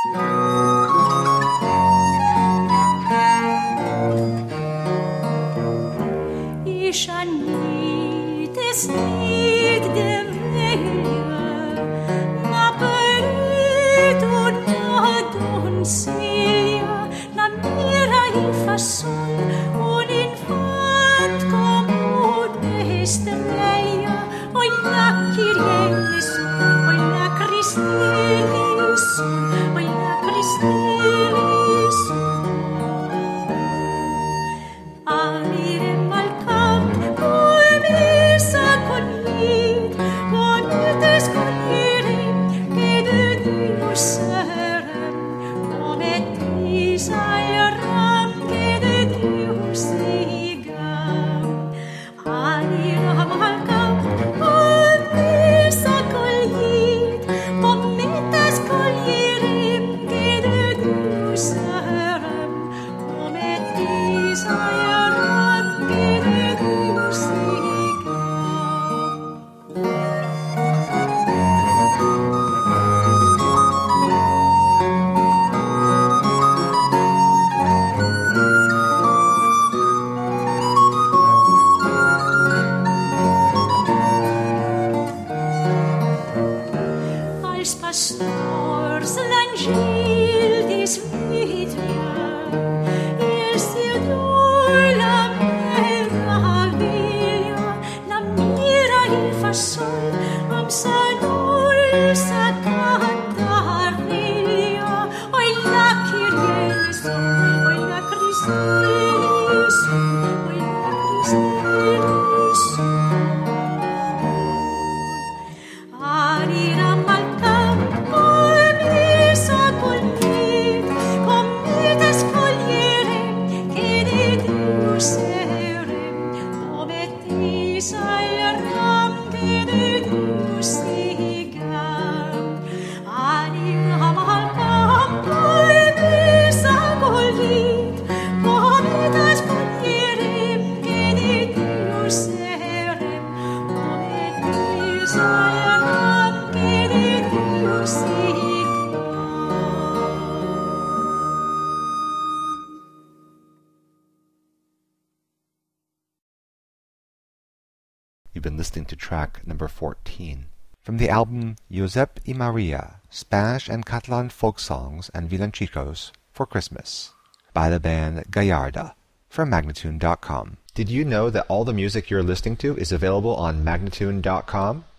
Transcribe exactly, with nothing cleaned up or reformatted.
Ich an jedes Lied der Welt, na Perit und na Doncella, na mira in fasson, un infant comune estrella, oi la Kyrie eleison, oi la Christe eleison, oi la Christe eleison. Alirem al camp, come s'accogliet, come t'escoglierem, que de Dios serem, come t'isairam, que de Dios sigam. Alirem al camp, come s'accogliet, come t'escoglierem, que de Dios serem, come t'isairam, que de Dios sigam. Als pastors l'Angil disvitria, il Signor la meraviglia, la mira il fa sol, am sa dolça cantarilla, oi la Kyrie eleison, oi la Christe eleison, oi la Christe eleison. Ariram al camp, come s'accogliet, come t'escoglierem, que de Dios serem, come t'isairam, que de Dios sigam. Ariram al camp, come s'accogliet, come t'escoglierem, que de Dios serem, come t'isairam, que de Dios sigam. You've been listening to track number fourteen from the album Josep y Maria, Spanish and Catalan Folk Songs and Villancicos for Christmas by the band Gallarda from Magnatune dot com. Did you know that all the music you're listening to is available on Magnatune dot com?